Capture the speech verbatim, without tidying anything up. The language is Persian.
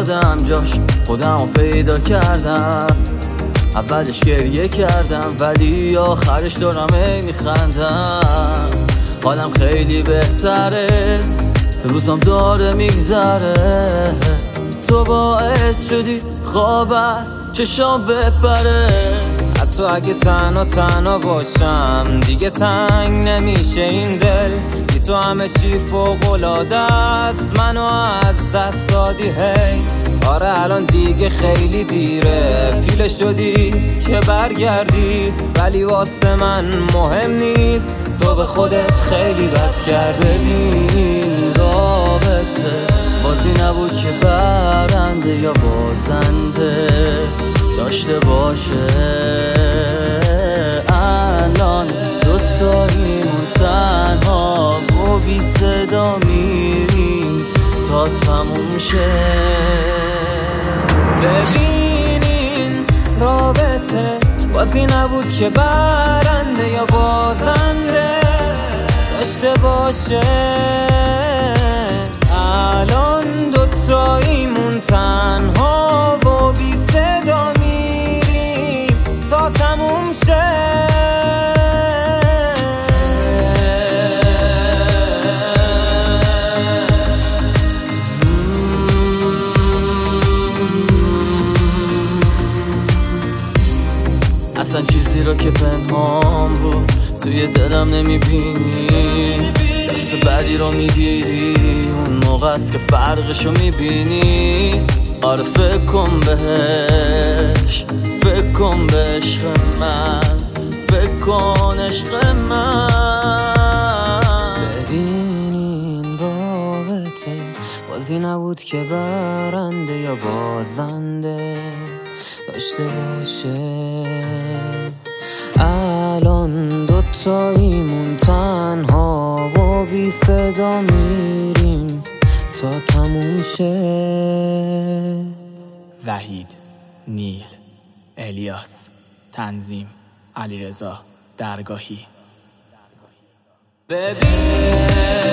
ایستادم جاش خودم پیدا کردم. اولش گریه کردم ولی آخرش دارم ای میخندم. حالم خیلی بهتره، روزم داره میگذره. تو باعث شدی خوابت چشام بپره. حتی اگه تنها تنها باشم دیگه تنگ نمیشه این دل. بی تو همه چی فوق‌العاده است، منو از دست دادی هی. آره الان دیگه خیلی دیره، پیله شدی که برگردی، ولی واسه من مهم نیست. تو به خودت خیلی بد کردی. ببین رابطه بازی نبود که برنده یا بازنده داشته باشه. الان دوتاییمون تنها و بی صدا میریم تا تموم شه. ببینین رابطه بازی نبود که برنده یا بازنده داشته باشه. الان دوتاییمون تنها و بی صدا میریم تا تموم شه. اصلا چیزی رو که پنهان بود توی دلم نمیبینی. دست بعدی رو میگیری اون موقع است که فرقشو میبینی. آره فکر کن بهش، فکر کن به عشق من، فکر کن عشق من. ببین این رابطه بازی نبود که برنده یا بازنده داشته باشه. الان دوتاییمون تنها و بی صدا میریم تا تموم شه. وحید، نیل، الیاس، تنظیم علیرضا درگاهی. ببین